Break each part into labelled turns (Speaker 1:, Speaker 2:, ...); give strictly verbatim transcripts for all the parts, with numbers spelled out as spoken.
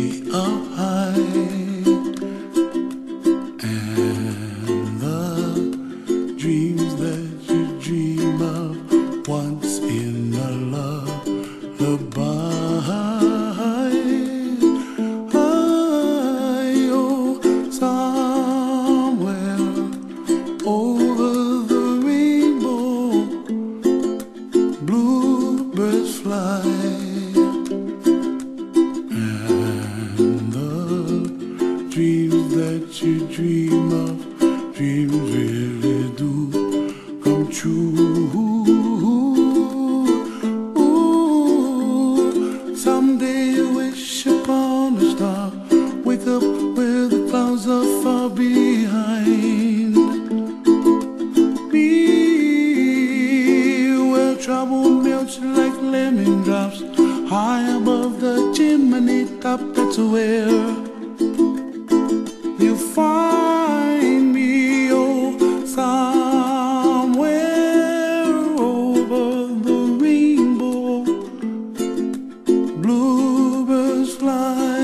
Speaker 1: up high, and the dreams that you dream of once in a lullaby. Oh, somewhere over the rainbow, bluebirds fly. Dreams that you dream of, dreams really do come true. Ooh, someday you wish upon a star, wake up where the clouds are far behind me, where trouble melts like lemon drops, high above the chimney top. That's where you find me, oh, somewhere over the rainbow, bluebirds fly,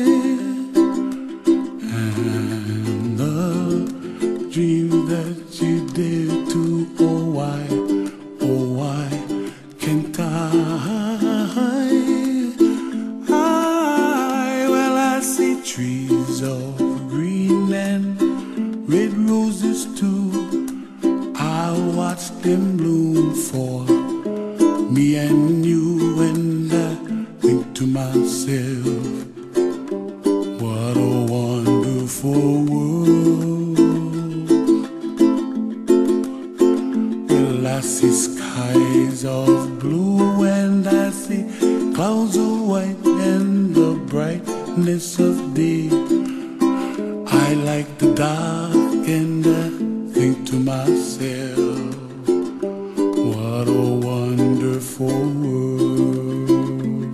Speaker 1: and the dream that you dare to, oh why, oh why can't I? I, well, I see trees of Greenland, red roses too. I watch them bloom for me and you, and I think to myself, what a wonderful world. Well, I see skies of blue, and I see clouds of white, and the brightness of day. I like the dark, and I think to myself, what a wonderful world.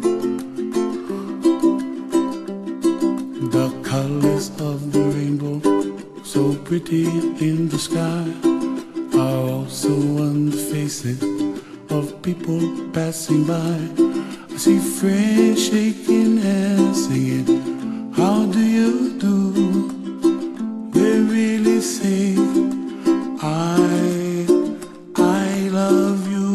Speaker 1: The colors of the rainbow, so pretty in the sky, are also on the faces of people passing by. I see friends shaking hands, singing, how do you do? They really say, I, I love you.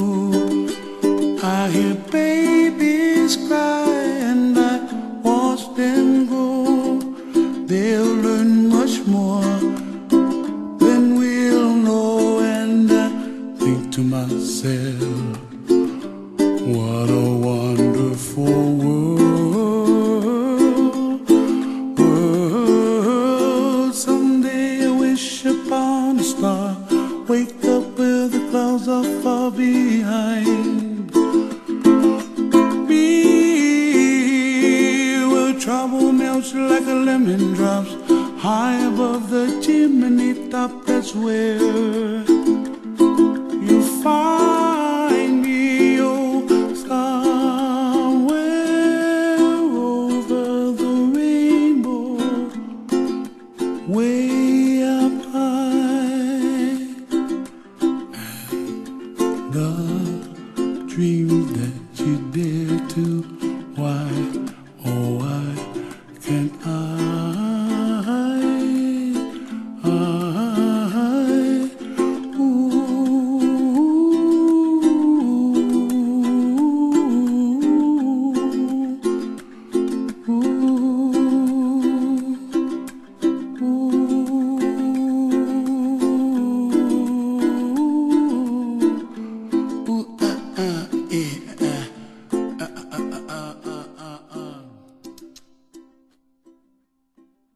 Speaker 1: I hear babies cry, and I watch them grow. They'll learn much more than we'll know, and I think to myself, what a wonderful world, world. Someday I wish upon a star, wake up where the clouds are far behind me, where trouble melts like a lemon drops, high above the chimney top. That's where you find me, oh, somewhere over the rainbow, way up high, and the dreams that you dare to, why, oh why can't I? I, ooh, ooh.